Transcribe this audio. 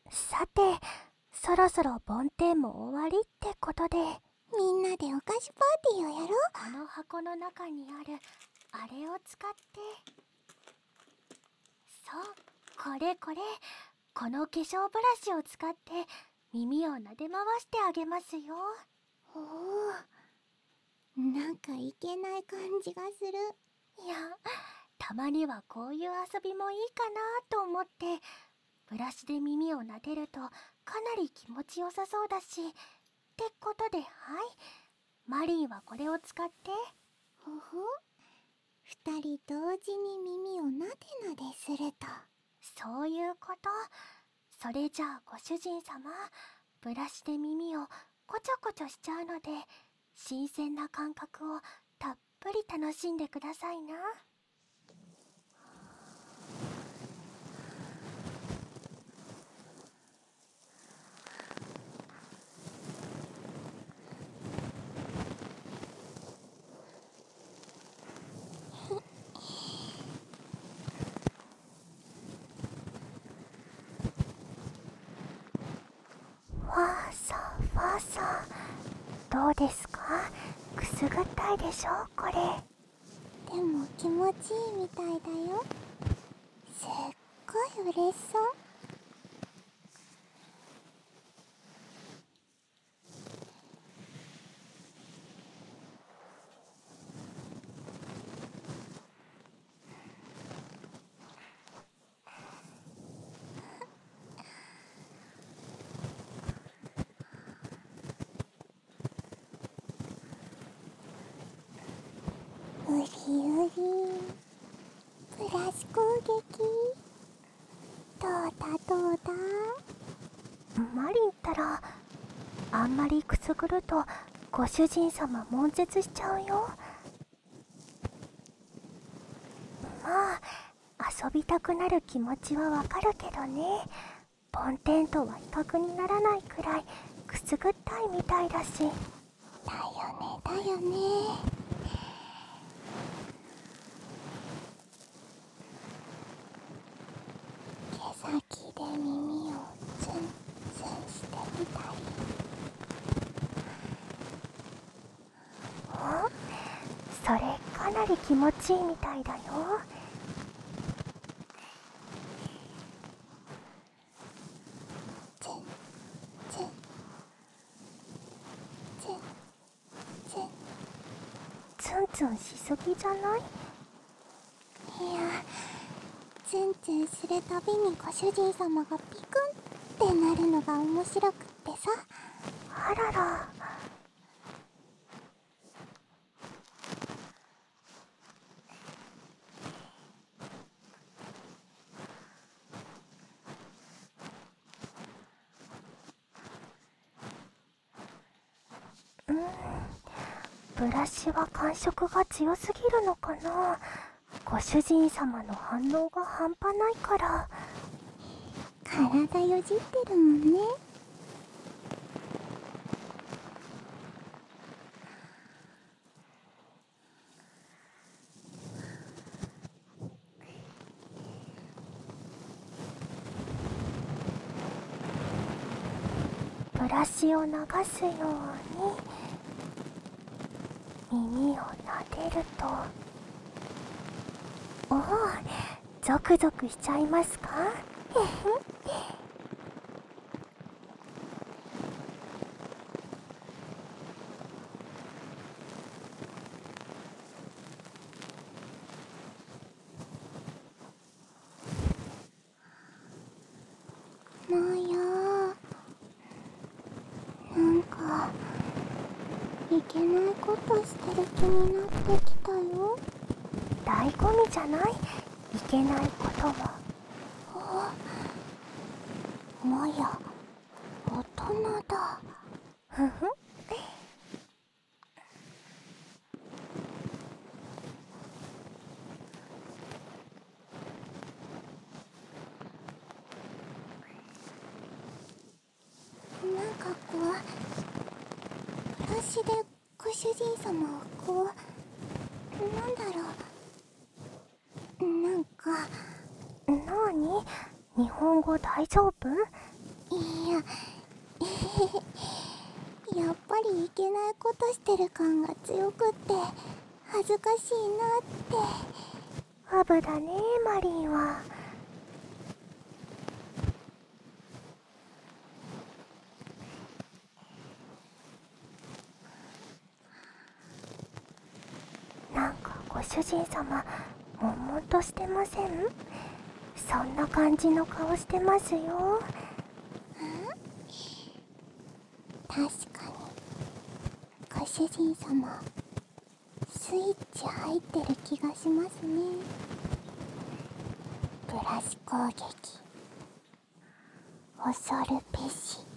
さて、そろそろ梵天も終わりってことで、 みんなでお菓子パーティーをやろう。 この箱の中にあるあれを使って、そう、これこの化粧ブラシを使って耳を撫で回してあげますよ。 おお、なんかいけない感じがする。 いや、たまにはこういう遊びもいいかなと思って、ブラシで耳を撫でるとかなり気持ちよさそうだし、ってことで、はい、マリンはこれを使って。 ほほ、二人同時に耳をなでなですると。 そういうこと。それじゃあご主人様、ブラシで耳をこちょこちょしちゃうので、新鮮な感覚をたっぷり楽しんでくださいな。ファーサーファーサー、どうですか？くすぐったいでしょこれ。 でも気持ちいいみたいだよ。すっごい嬉しそう。うりうり、ブラシ攻撃。どうだどうだ。 マリンったら、あんまりくすぐるとご主人様悶絶しちゃうよ。まあ、遊びたくなる気持ちはわかるけどね。梵天とは比較にならないくらいくすぐったいみたいだし。 だよねだよね。毛先で耳をツンツンしてみたり。 お？それかなり気持ちいいみたいだよ。 ツンツンツンツン。 ツンツンしすぎじゃない？ いや、ツンツンするたびにご主人様がピクンってなるのが面白くってさ。 あらら。ブラシは感触が強すぎるのかな。ご主人様の反応が半端ないから。 体よじってるもんね。 ブラシを流すように耳を撫でると、おお、ゾクゾクしちゃいますか？ もうよー、なんかいけないことしてる気になってきたよ。 醍醐味じゃない？いけないことも。 もや、大人だ。 ふふ。 なんかこう、ブラシでご主人様をこう、なんだろう、なんか。 なに？日本語大丈夫？ いややっぱりいけないことしてる感が強くって恥ずかしいなって。 アブだね、マリンは。なんかご主人様、悶々としてません？そんな感じの顔してますよ。 確かにご主人様スイッチ入ってる気がしますね。ブラシ攻撃恐るべし。